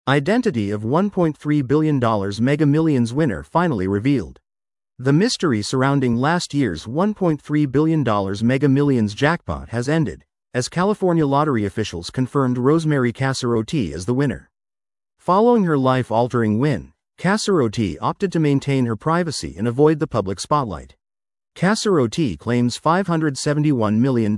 Identity of $1.3 billion Mega Millions winner finally revealed. The mystery surrounding last year's $1.3 billion Mega Millions jackpot has ended, as California lottery officials confirmed Rosemary Casarotti as the winner. Following her life-altering win, Casarotti opted to maintain her privacy and avoid the public spotlight. Casarotti claims $571 million.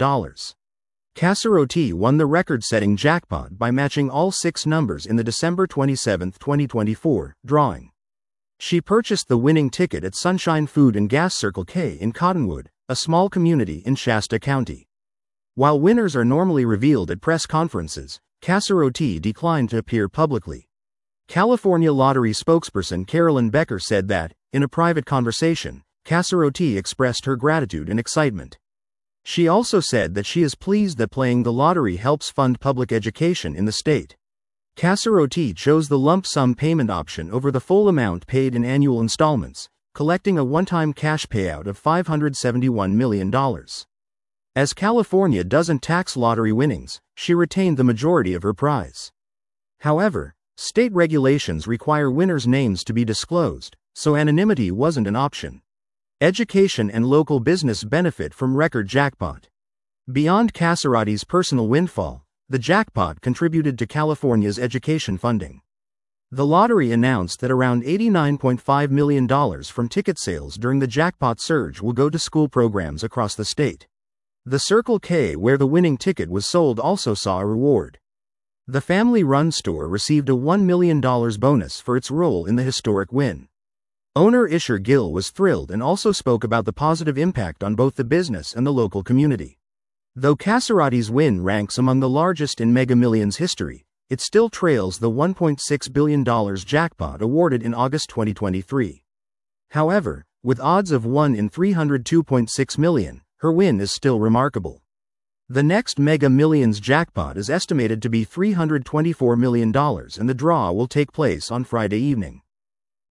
Casarotti won the record-setting jackpot by matching all 6 numbers in the December 27, 2024, drawing. She purchased the winning ticket at Sunshine Food and Gas Circle K in Cottonwood, a small community in Shasta County. While winners are normally revealed at press conferences, Casarotti declined to appear publicly. California Lottery spokesperson Carolyn Becker said that, in a private conversation, Casarotti expressed her gratitude and excitement. She also said that she is pleased that playing the lottery helps fund public education in the state. Casarotti chose the lump sum payment option over the full amount paid in annual installments, collecting a one-time cash payout of $571 million. As California doesn't tax lottery winnings, she retained the majority of her prize. However, state regulations require winners' names to be disclosed, so anonymity wasn't an option. Education and local business benefit from record jackpot. Beyond Casarotti's personal windfall, the jackpot contributed to California's education funding. The lottery announced that around $89.5 million from ticket sales during the jackpot surge will go to school programs across the state. The Circle K where the winning ticket was sold also saw a reward. The family-run store received a $1 million bonus for its role in the historic win. Owner Isher Gill was thrilled and also spoke about the positive impact on both the business and the local community. Though Casarotti's win ranks among the largest in Mega Millions history, it still trails the $1.6 billion jackpot awarded in August 2023. However, with odds of 1 in 302.6 million, her win is still remarkable. The next Mega Millions jackpot is estimated to be $324 million and the draw will take place on Friday evening.